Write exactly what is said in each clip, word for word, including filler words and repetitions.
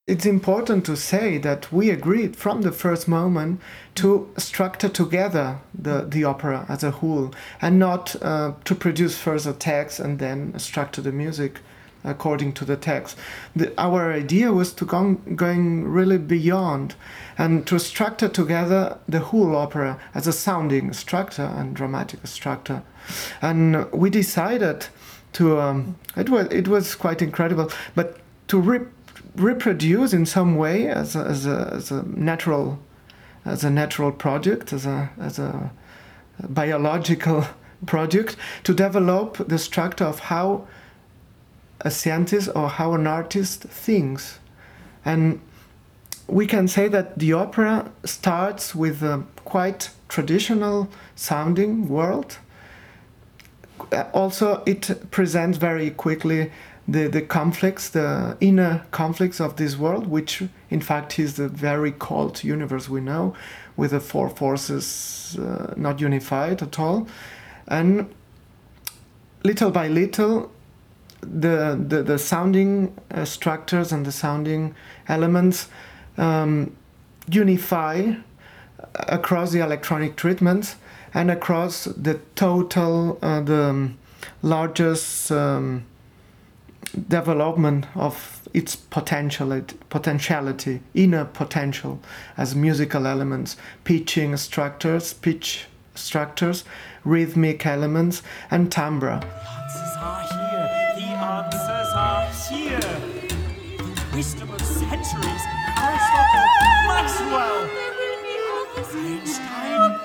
It's important to say that we agreed from the first moment to structure together the, the opera as a whole, and not uh, to produce further text and then structure the music according to the text. The, our idea was to go going really beyond and to structure together the whole opera as a sounding structure and dramatic structure. And we decided to, um, it was, it was quite incredible, but to rip reproduce in some way as a, as a, as a natural as a natural project, as a as a biological project, to develop the structure of how a scientist or how an artist thinks. And we can say that the opera starts with a quite traditional sounding world. Also, it presents very quickly the, the conflicts, the inner conflicts of this world, which in fact is the very cold universe we know, with the four forces uh, not unified at all. And little by little, the, the, the sounding uh, structures and the sounding elements um, unify across the electronic treatments and across the total, uh, the largest um, development of its potentiality, potentiality, inner potential as musical elements, pitching structures, pitch structures, rhythmic elements, and timbre. The answers are here. The answers are here. The wisdom of centuries. Aristotle, Maxwell, Einstein,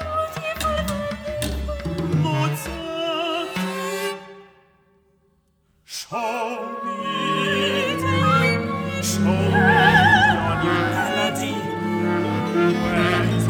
Mozart. Show me, show me your melody. Where's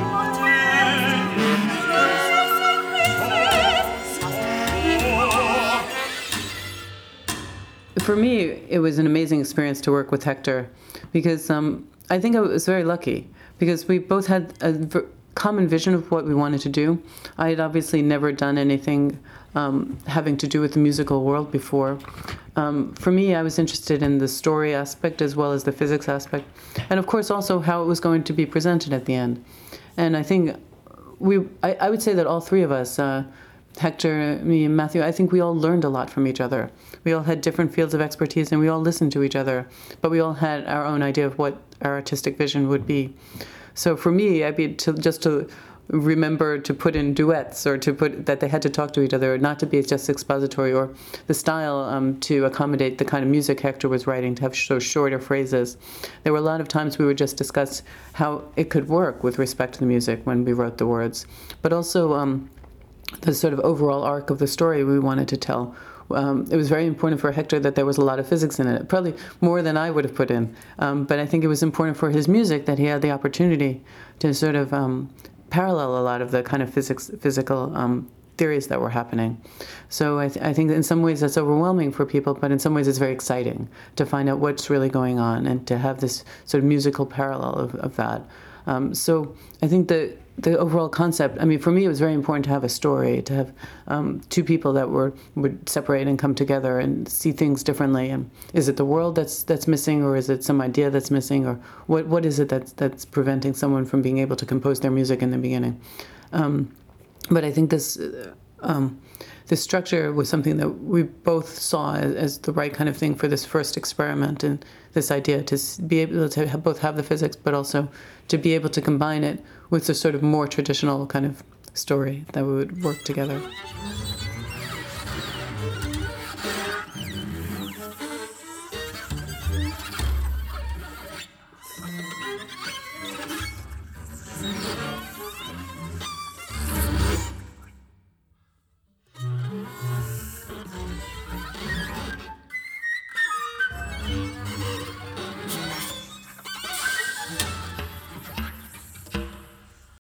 For me, it was an amazing experience to work with Hector, because um, I think I was very lucky, because we both had a v- common vision of what we wanted to do. I had obviously never done anything um, having to do with the musical world before. Um, for me, I was interested in the story aspect as well as the physics aspect, and of course also how it was going to be presented at the end. And I think we, I, I would say that all three of us, uh, Hector, me, and Matthew, I think we all learned a lot from each other. We all had different fields of expertise, and we all listened to each other, but we all had our own idea of what our artistic vision would be. So for me, I'd be to, just to remember to put in duets, or to put that they had to talk to each other, not to be just expository, or the style um, to accommodate the kind of music Hector was writing, to have so shorter phrases. There were a lot of times we would just discuss how it could work with respect to the music when we wrote the words, but also um, the sort of overall arc of the story we wanted to tell. Um, it was very important for Hector that there was a lot of physics in it, probably more than I would have put in. Um, but I think it was important for his music that he had the opportunity to sort of um, parallel a lot of the kind of physics, physical um, theories that were happening. So I, th- I think in some ways that's overwhelming for people, but in some ways it's very exciting to find out what's really going on and to have this sort of musical parallel of, of that. Um, so I think the the overall concept, I mean, for me it was very important to have a story, to have um, two people that were would separate and come together and see things differently. And is it the world that's that's missing, or is it some idea that's missing, or what what is it that's that's preventing someone from being able to compose their music in the beginning? Um, but I think this uh, um, this structure was something that we both saw as, as the right kind of thing for this first experiment, and this idea to be able to have, both have the physics, but also to be able to combine it with a sort of more traditional kind of story that we would work together.